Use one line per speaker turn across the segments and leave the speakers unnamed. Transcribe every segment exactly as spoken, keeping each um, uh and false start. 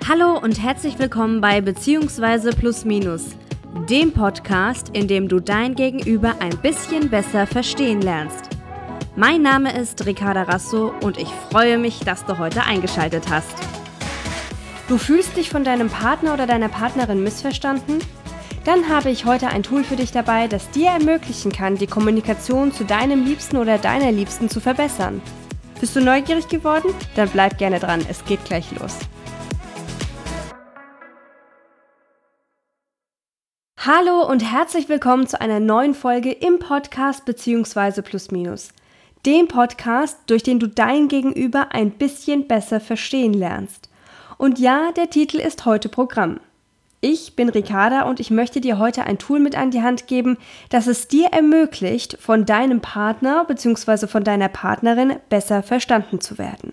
Hallo und herzlich willkommen bei Beziehungsweise Plus Minus, dem Podcast, in dem du dein Gegenüber ein bisschen besser verstehen lernst. Mein Name ist Ricarda Rasso und ich freue mich, dass du heute eingeschaltet hast. Du fühlst dich von deinem Partner oder deiner Partnerin missverstanden? Dann habe ich heute ein Tool für dich dabei, das dir ermöglichen kann, die Kommunikation zu deinem Liebsten oder deiner Liebsten zu verbessern. Bist du neugierig geworden? Dann bleib gerne dran, es geht gleich los. Hallo und herzlich willkommen zu einer neuen Folge im Podcast Beziehungsweise Plus Minus. Dem Podcast, durch den du dein Gegenüber ein bisschen besser verstehen lernst. Und ja, der Titel ist heute Programm. Ich bin Ricarda und ich möchte dir heute ein Tool mit an die Hand geben, das es dir ermöglicht, von deinem Partner bzw. von deiner Partnerin besser verstanden zu werden.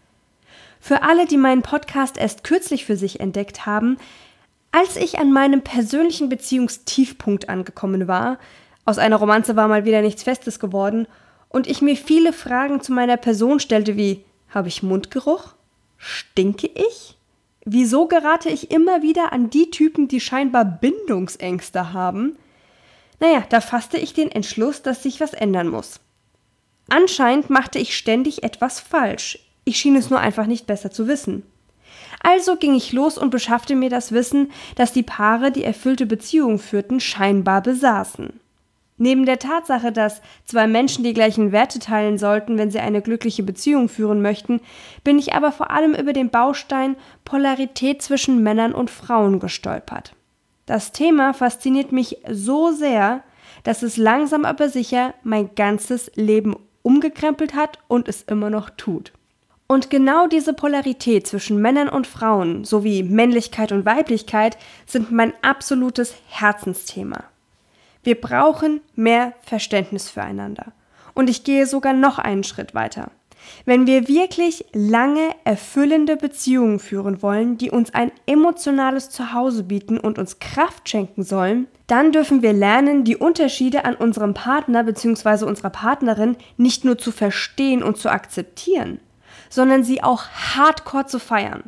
Für alle, die meinen Podcast erst kürzlich für sich entdeckt haben, als ich an meinem persönlichen Beziehungstiefpunkt angekommen war, aus einer Romanze war mal wieder nichts Festes geworden und ich mir viele Fragen zu meiner Person stellte wie, habe ich Mundgeruch? Stinke ich? Wieso gerate ich immer wieder an die Typen, die scheinbar Bindungsängste haben? Naja, da fasste ich den Entschluss, dass sich was ändern muss. Anscheinend machte ich ständig etwas falsch. Ich schien es nur einfach nicht besser zu wissen. Also ging ich los und beschaffte mir das Wissen, das die Paare, die erfüllte Beziehungen führten, scheinbar besaßen. Neben der Tatsache, dass zwei Menschen die gleichen Werte teilen sollten, wenn sie eine glückliche Beziehung führen möchten, bin ich aber vor allem über den Baustein Polarität zwischen Männern und Frauen gestolpert. Das Thema fasziniert mich so sehr, dass es langsam aber sicher mein ganzes Leben umgekrempelt hat und es immer noch tut. Und genau diese Polarität zwischen Männern und Frauen sowie Männlichkeit und Weiblichkeit sind mein absolutes Herzensthema. Wir brauchen mehr Verständnis füreinander. Und ich gehe sogar noch einen Schritt weiter. Wenn wir wirklich lange, erfüllende Beziehungen führen wollen, die uns ein emotionales Zuhause bieten und uns Kraft schenken sollen, dann dürfen wir lernen, die Unterschiede an unserem Partner bzw. unserer Partnerin nicht nur zu verstehen und zu akzeptieren, sondern sie auch hardcore zu feiern.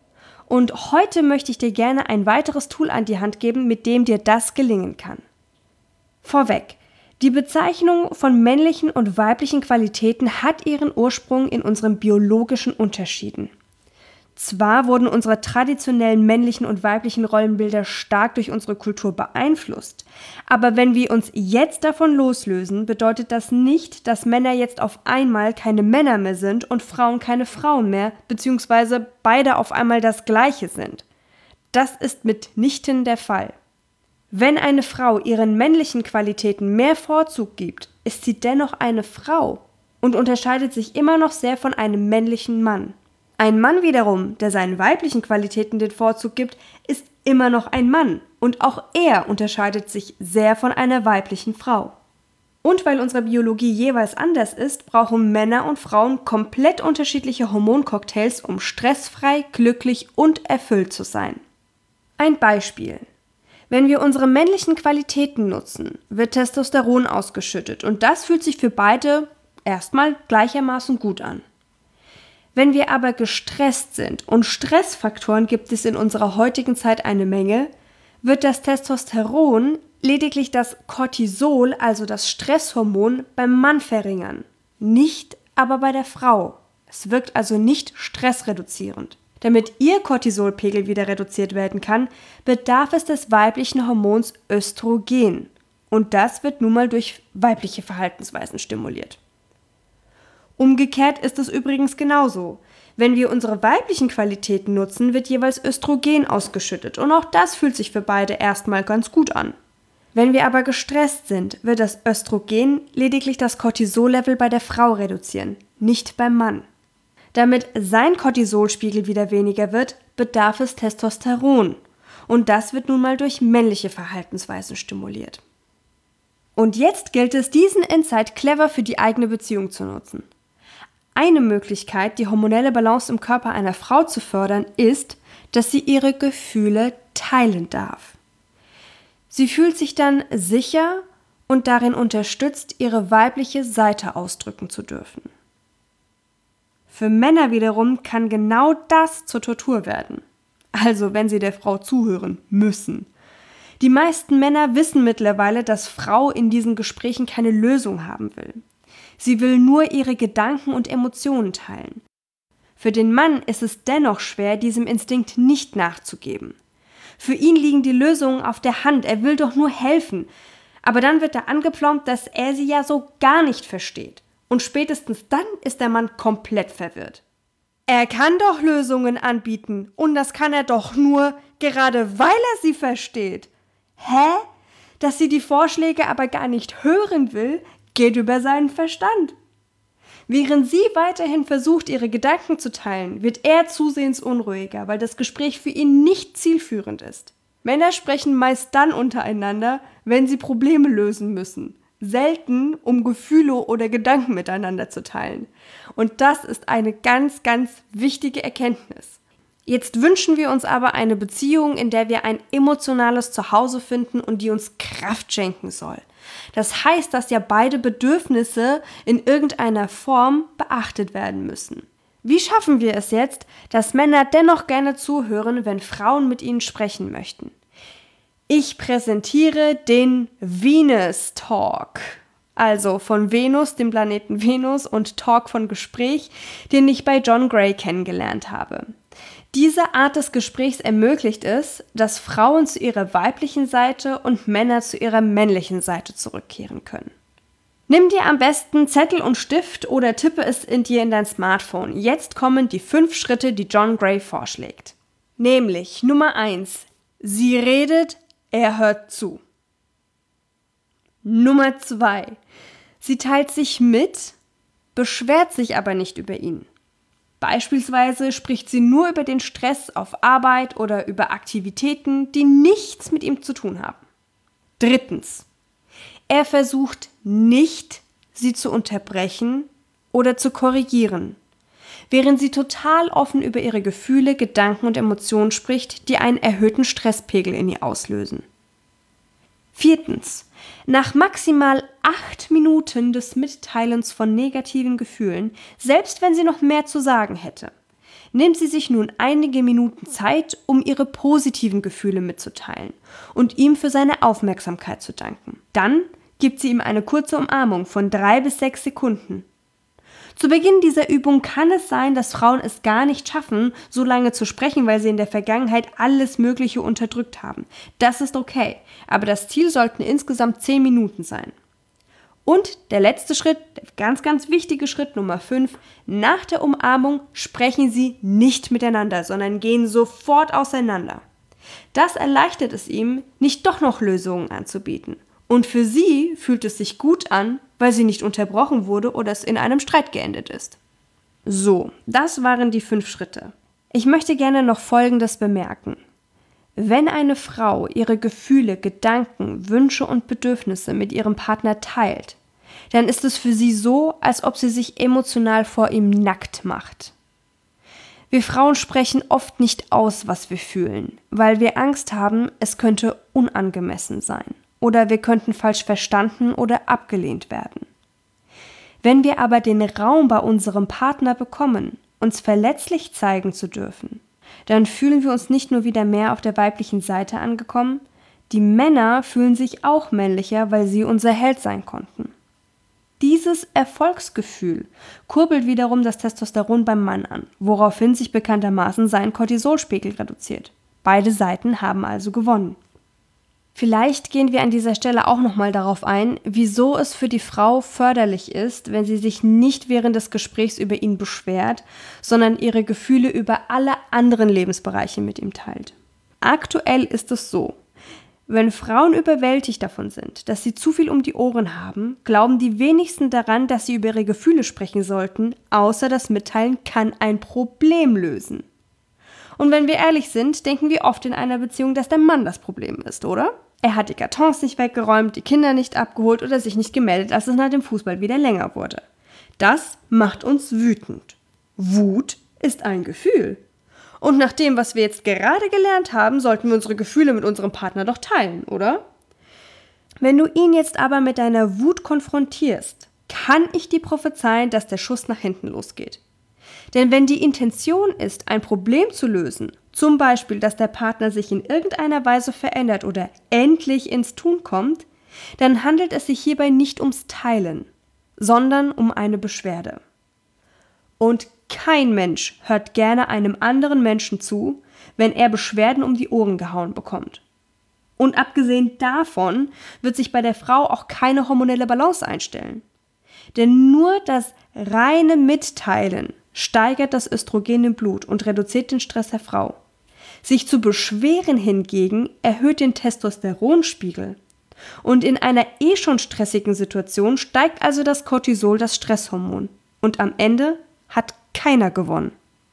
Und heute möchte ich dir gerne ein weiteres Tool an die Hand geben, mit dem dir das gelingen kann. Vorweg, die Bezeichnung von männlichen und weiblichen Qualitäten hat ihren Ursprung in unseren biologischen Unterschieden. Zwar wurden unsere traditionellen männlichen und weiblichen Rollenbilder stark durch unsere Kultur beeinflusst, aber wenn wir uns jetzt davon loslösen, bedeutet das nicht, dass Männer jetzt auf einmal keine Männer mehr sind und Frauen keine Frauen mehr, beziehungsweise beide auf einmal das Gleiche sind. Das ist mitnichten der Fall. Wenn eine Frau ihren männlichen Qualitäten mehr Vorzug gibt, ist sie dennoch eine Frau und unterscheidet sich immer noch sehr von einem männlichen Mann. Ein Mann wiederum, der seinen weiblichen Qualitäten den Vorzug gibt, ist immer noch ein Mann und auch er unterscheidet sich sehr von einer weiblichen Frau. Und weil unsere Biologie jeweils anders ist, brauchen Männer und Frauen komplett unterschiedliche Hormoncocktails, um stressfrei, glücklich und erfüllt zu sein. Ein Beispiel. Wenn wir unsere männlichen Qualitäten nutzen, wird Testosteron ausgeschüttet und das fühlt sich für beide erstmal gleichermaßen gut an. Wenn wir aber gestresst sind, und Stressfaktoren gibt es in unserer heutigen Zeit eine Menge, wird das Testosteron lediglich das Cortisol, also das Stresshormon, beim Mann verringern, nicht aber bei der Frau. Es wirkt also nicht stressreduzierend. Damit ihr Cortisolpegel wieder reduziert werden kann, bedarf es des weiblichen Hormons Östrogen. Und das wird nun mal durch weibliche Verhaltensweisen stimuliert. Umgekehrt ist es übrigens genauso. Wenn wir unsere weiblichen Qualitäten nutzen, wird jeweils Östrogen ausgeschüttet und auch das fühlt sich für beide erstmal ganz gut an. Wenn wir aber gestresst sind, wird das Östrogen lediglich das Cortisollevel bei der Frau reduzieren, nicht beim Mann. Damit sein Cortisolspiegel wieder weniger wird, bedarf es Testosteron und das wird nun mal durch männliche Verhaltensweisen stimuliert. Und jetzt gilt es, diesen Insight clever für die eigene Beziehung zu nutzen. Eine Möglichkeit, die hormonelle Balance im Körper einer Frau zu fördern, ist, dass sie ihre Gefühle teilen darf. Sie fühlt sich dann sicher und darin unterstützt, ihre weibliche Seite ausdrücken zu dürfen. Für Männer wiederum kann genau das zur Tortur werden. also wenn sie der Frau zuhören müssen. Die meisten Männer wissen mittlerweile, dass Frau in diesen Gesprächen keine Lösung haben will. Sie will nur ihre Gedanken und Emotionen teilen. Für den Mann ist es dennoch schwer, diesem Instinkt nicht nachzugeben. Für ihn liegen die Lösungen auf der Hand, er will doch nur helfen. Aber dann wird er angeplombt, dass er sie ja so gar nicht versteht. Und spätestens dann ist der Mann komplett verwirrt. Er kann doch Lösungen anbieten und das kann er doch nur, gerade weil er sie versteht. Hä? Dass sie die Vorschläge aber gar nicht hören will, geht über seinen Verstand. Während sie weiterhin versucht, ihre Gedanken zu teilen, wird er zusehends unruhiger, weil das Gespräch für ihn nicht zielführend ist. Männer sprechen meist dann untereinander, wenn sie Probleme lösen müssen. Selten, um Gefühle oder Gedanken miteinander zu teilen. Und das ist eine ganz, ganz wichtige Erkenntnis. Jetzt wünschen wir uns aber eine Beziehung, in der wir ein emotionales Zuhause finden und die uns Kraft schenken soll. Das heißt, dass ja beide Bedürfnisse in irgendeiner Form beachtet werden müssen. Wie schaffen wir es jetzt, dass Männer dennoch gerne zuhören, wenn Frauen mit ihnen sprechen möchten? Ich präsentiere den Venus Talk, also von Venus, dem Planeten Venus, und Talk von Gespräch, den ich bei John Gray kennengelernt habe. Diese Art des Gesprächs ermöglicht es, dass Frauen zu ihrer weiblichen Seite und Männer zu ihrer männlichen Seite zurückkehren können. Nimm dir am besten Zettel und Stift oder tippe es in dir in dein Smartphone. Jetzt kommen die fünf Schritte, die John Gray vorschlägt. Nämlich Nummer eins. Sie redet, er hört zu. Nummer zwei. Sie teilt sich mit, beschwert sich aber nicht über ihn. Beispielsweise spricht sie nur über den Stress auf Arbeit oder über Aktivitäten, die nichts mit ihm zu tun haben. Drittens. Er versucht nicht, sie zu unterbrechen oder zu korrigieren, während sie total offen über ihre Gefühle, Gedanken und Emotionen spricht, die einen erhöhten Stresspegel in ihr auslösen. Viertens. Nach maximal acht Minuten des Mitteilens von negativen Gefühlen, selbst wenn sie noch mehr zu sagen hätte, nimmt sie sich nun einige Minuten Zeit, um ihre positiven Gefühle mitzuteilen und ihm für seine Aufmerksamkeit zu danken. Dann gibt sie ihm eine kurze Umarmung von drei bis sechs Sekunden. Zu Beginn dieser Übung kann es sein, dass Frauen es gar nicht schaffen, so lange zu sprechen, weil sie in der Vergangenheit alles Mögliche unterdrückt haben. Das ist okay, aber das Ziel sollten insgesamt zehn Minuten sein. Und der letzte Schritt, der ganz, ganz wichtige Schritt Nummer fünf, nach der Umarmung sprechen sie nicht miteinander, sondern gehen sofort auseinander. Das erleichtert es ihm, nicht doch noch Lösungen anzubieten. Und für sie fühlt es sich gut an, weil sie nicht unterbrochen wurde oder es in einem Streit geendet ist. So, das waren die fünf Schritte. Ich möchte gerne noch Folgendes bemerken. Wenn eine Frau ihre Gefühle, Gedanken, Wünsche und Bedürfnisse mit ihrem Partner teilt, dann ist es für sie so, als ob sie sich emotional vor ihm nackt macht. Wir Frauen sprechen oft nicht aus, was wir fühlen, weil wir Angst haben, es könnte unangemessen sein. Oder wir könnten falsch verstanden oder abgelehnt werden. Wenn wir aber den Raum bei unserem Partner bekommen, uns verletzlich zeigen zu dürfen, dann fühlen wir uns nicht nur wieder mehr auf der weiblichen Seite angekommen, die Männer fühlen sich auch männlicher, weil sie unser Held sein konnten. Dieses Erfolgsgefühl kurbelt wiederum das Testosteron beim Mann an, woraufhin sich bekanntermaßen sein Cortisolspiegel reduziert. Beide Seiten haben also gewonnen. Vielleicht gehen wir an dieser Stelle auch nochmal darauf ein, wieso es für die Frau förderlich ist, wenn sie sich nicht während des Gesprächs über ihn beschwert, sondern ihre Gefühle über alle anderen Lebensbereiche mit ihm teilt. Aktuell ist es so, wenn Frauen überwältigt davon sind, dass sie zu viel um die Ohren haben, glauben die wenigsten daran, dass sie über ihre Gefühle sprechen sollten, außer das Mitteilen kann ein Problem lösen. Und wenn wir ehrlich sind, denken wir oft in einer Beziehung, dass der Mann das Problem ist, oder? Er hat die Kartons nicht weggeräumt, die Kinder nicht abgeholt oder sich nicht gemeldet, als es nach dem Fußball wieder länger wurde. Das macht uns wütend. Wut ist ein Gefühl. Und nach dem, was wir jetzt gerade gelernt haben, sollten wir unsere Gefühle mit unserem Partner doch teilen, oder? Wenn du ihn jetzt aber mit deiner Wut konfrontierst, kann ich dir prophezeien, dass der Schuss nach hinten losgeht. Denn wenn die Intention ist, ein Problem zu lösen, zum Beispiel, dass der Partner sich in irgendeiner Weise verändert oder endlich ins Tun kommt, dann handelt es sich hierbei nicht ums Teilen, sondern um eine Beschwerde. Und kein Mensch hört gerne einem anderen Menschen zu, wenn er Beschwerden um die Ohren gehauen bekommt. Und abgesehen davon wird sich bei der Frau auch keine hormonelle Balance einstellen. Denn nur das reine Mitteilen steigert das Östrogen im Blut und reduziert den Stress der Frau. Sich zu beschweren hingegen erhöht den Testosteronspiegel. Und in einer eh schon stressigen Situation steigt also das Cortisol, das Stresshormon. Und am Ende hat keiner gewonnen.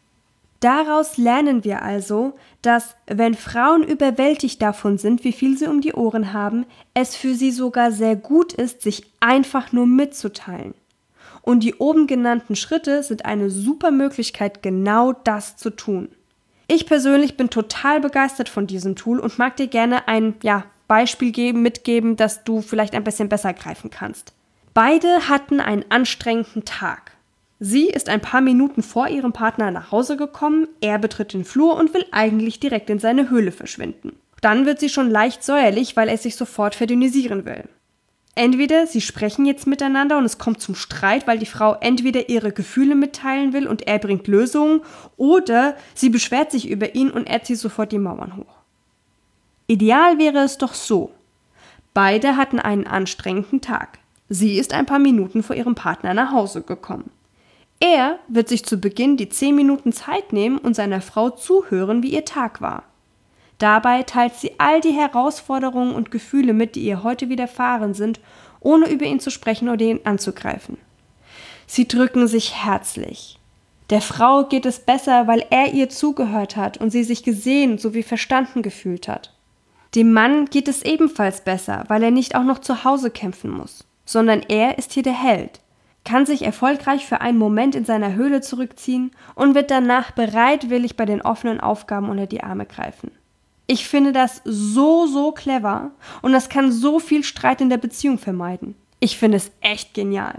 Daraus lernen wir also, dass, wenn Frauen überwältigt davon sind, wie viel sie um die Ohren haben, es für sie sogar sehr gut ist, sich einfach nur mitzuteilen. Und die oben genannten Schritte sind eine super Möglichkeit, genau das zu tun. Ich persönlich bin total begeistert von diesem Tool und mag dir gerne ein ja, Beispiel geben, mitgeben, das du vielleicht ein bisschen besser greifen kannst. Beide hatten einen anstrengenden Tag. Sie ist ein paar Minuten vor ihrem Partner nach Hause gekommen, er betritt den Flur und will eigentlich direkt in seine Höhle verschwinden. Dann wird sie schon leicht säuerlich, weil er sich sofort verdünnisieren will. Entweder sie sprechen jetzt miteinander und es kommt zum Streit, weil die Frau entweder ihre Gefühle mitteilen will und er bringt Lösungen, oder sie beschwert sich über ihn und er zieht sofort die Mauern hoch. Ideal wäre es doch so: Beide hatten einen anstrengenden Tag. Sie ist ein paar Minuten vor ihrem Partner nach Hause gekommen. Er wird sich zu Beginn die zehn Minuten Zeit nehmen und seiner Frau zuhören, wie ihr Tag war. Dabei teilt sie all die Herausforderungen und Gefühle mit, die ihr heute widerfahren sind, ohne über ihn zu sprechen oder ihn anzugreifen. Sie drücken sich herzlich. Der Frau geht es besser, weil er ihr zugehört hat und sie sich gesehen sowie verstanden gefühlt hat. Dem Mann geht es ebenfalls besser, weil er nicht auch noch zu Hause kämpfen muss, sondern er ist hier der Held, kann sich erfolgreich für einen Moment in seiner Höhle zurückziehen und wird danach bereitwillig bei den offenen Aufgaben unter die Arme greifen. Ich finde das so, so clever und das kann so viel Streit in der Beziehung vermeiden. Ich finde es echt genial.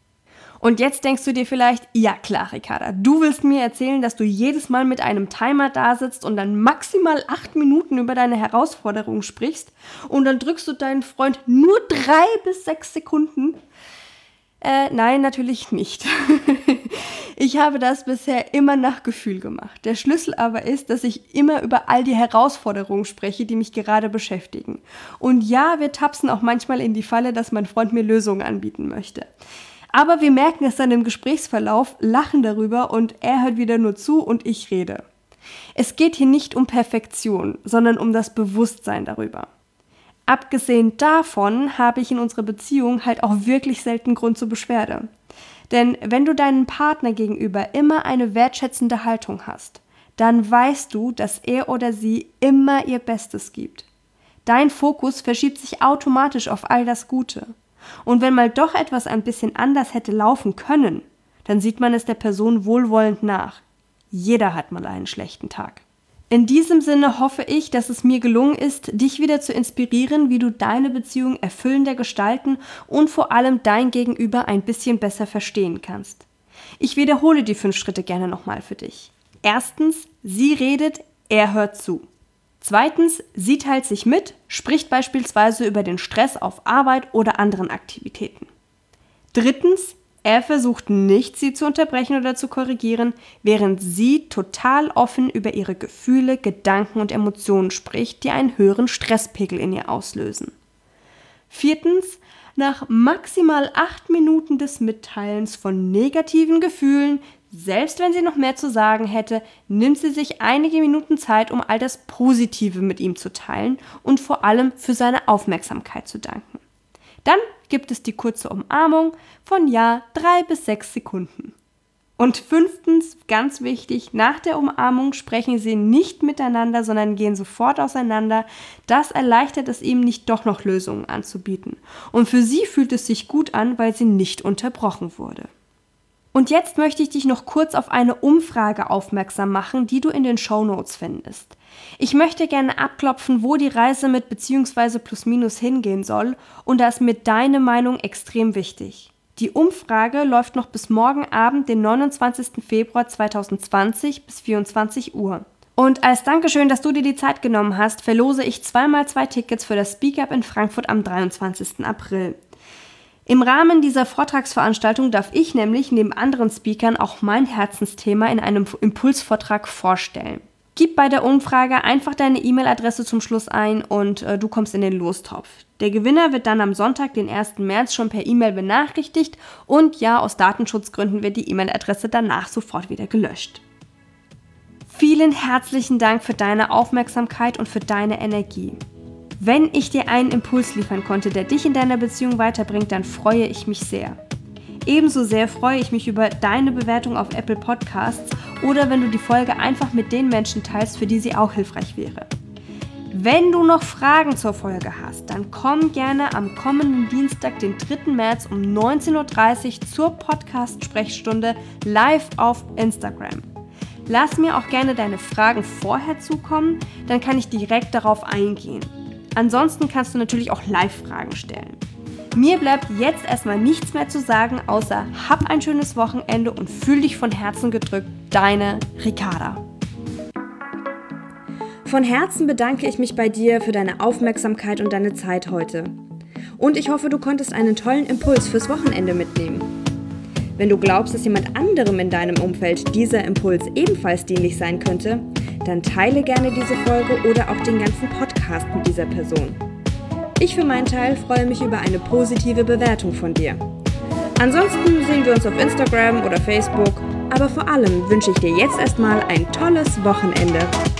Und jetzt denkst du dir vielleicht, ja klar, Ricarda, du willst mir erzählen, dass du jedes Mal mit einem Timer da sitzt und dann maximal acht Minuten über deine Herausforderungen sprichst und dann drückst du deinen Freund nur drei bis sechs Sekunden. Äh, nein, natürlich nicht. Ich habe das bisher immer nach Gefühl gemacht. Der Schlüssel aber ist, dass ich immer über all die Herausforderungen spreche, die mich gerade beschäftigen. Und ja, wir tapsen auch manchmal in die Falle, dass mein Freund mir Lösungen anbieten möchte. Aber wir merken es dann im Gesprächsverlauf, lachen darüber und er hört wieder nur zu und ich rede. Es geht hier nicht um Perfektion, sondern um das Bewusstsein darüber. Abgesehen davon habe ich in unserer Beziehung halt auch wirklich selten Grund zur Beschwerde. Denn wenn du deinem Partner gegenüber immer eine wertschätzende Haltung hast, dann weißt du, dass er oder sie immer ihr Bestes gibt. Dein Fokus verschiebt sich automatisch auf all das Gute. Und wenn mal doch etwas ein bisschen anders hätte laufen können, dann sieht man es der Person wohlwollend nach. Jeder hat mal einen schlechten Tag. In diesem Sinne hoffe ich, dass es mir gelungen ist, dich wieder zu inspirieren, wie du deine Beziehung erfüllender gestalten und vor allem dein Gegenüber ein bisschen besser verstehen kannst. Ich wiederhole die fünf Schritte gerne nochmal für dich. Erstens, sie redet, er hört zu. Zweitens, sie teilt sich mit, spricht beispielsweise über den Stress auf Arbeit oder anderen Aktivitäten. Drittens, er versucht nicht, sie zu unterbrechen oder zu korrigieren, während sie total offen über ihre Gefühle, Gedanken und Emotionen spricht, die einen höheren Stresspegel in ihr auslösen. Viertens, nach maximal acht Minuten des Mitteilens von negativen Gefühlen, selbst wenn sie noch mehr zu sagen hätte, nimmt sie sich einige Minuten Zeit, um all das Positive mit ihm zu teilen und vor allem für seine Aufmerksamkeit zu danken. Dann gibt es die kurze Umarmung von ja drei bis sechs Sekunden. Und fünftens, ganz wichtig, nach der Umarmung sprechen sie nicht miteinander, sondern gehen sofort auseinander. Das erleichtert es ihm, nicht doch noch Lösungen anzubieten. Und für sie fühlt es sich gut an, weil sie nicht unterbrochen wurde. Und jetzt möchte ich dich noch kurz auf eine Umfrage aufmerksam machen, die du in den Shownotes findest. Ich möchte gerne abklopfen, wo die Reise mit bzw. plus minus hingehen soll, und da ist mir deine Meinung extrem wichtig. Die Umfrage läuft noch bis morgen Abend, den neunundzwanzigsten Februar zweitausendzwanzig bis vierundzwanzig Uhr. Und als Dankeschön, dass du dir die Zeit genommen hast, verlose ich zweimal zwei Tickets für das Speak Up in Frankfurt am dreiundzwanzigsten April. Im Rahmen dieser Vortragsveranstaltung darf ich nämlich neben anderen Speakern auch mein Herzensthema in einem Impulsvortrag vorstellen. Gib bei der Umfrage einfach deine E-Mail-Adresse zum Schluss ein und äh, du kommst in den Lostopf. Der Gewinner wird dann am Sonntag, den ersten März, schon per E-Mail benachrichtigt und ja, aus Datenschutzgründen wird die E-Mail-Adresse danach sofort wieder gelöscht. Vielen herzlichen Dank für deine Aufmerksamkeit und für deine Energie. Wenn ich dir einen Impuls liefern konnte, der dich in deiner Beziehung weiterbringt, dann freue ich mich sehr. Ebenso sehr freue ich mich über deine Bewertung auf Apple Podcasts oder wenn du die Folge einfach mit den Menschen teilst, für die sie auch hilfreich wäre. Wenn du noch Fragen zur Folge hast, dann komm gerne am kommenden Dienstag, den dritten März um neunzehn Uhr dreißig zur Podcast-Sprechstunde live auf Instagram. Lass mir auch gerne deine Fragen vorher zukommen, dann kann ich direkt darauf eingehen. Ansonsten kannst du natürlich auch Live-Fragen stellen. Mir bleibt jetzt erstmal nichts mehr zu sagen, außer hab ein schönes Wochenende und fühl dich von Herzen gedrückt, deine Ricarda. Von Herzen bedanke ich mich bei dir für deine Aufmerksamkeit und deine Zeit heute. Und ich hoffe, du konntest einen tollen Impuls fürs Wochenende mitnehmen. Wenn du glaubst, dass jemand anderem in deinem Umfeld dieser Impuls ebenfalls dienlich sein könnte, dann teile gerne diese Folge oder auch den ganzen Podcast mit dieser Person. Ich für meinen Teil freue mich über eine positive Bewertung von dir. Ansonsten sehen wir uns auf Instagram oder Facebook, aber vor allem wünsche ich dir jetzt erstmal ein tolles Wochenende.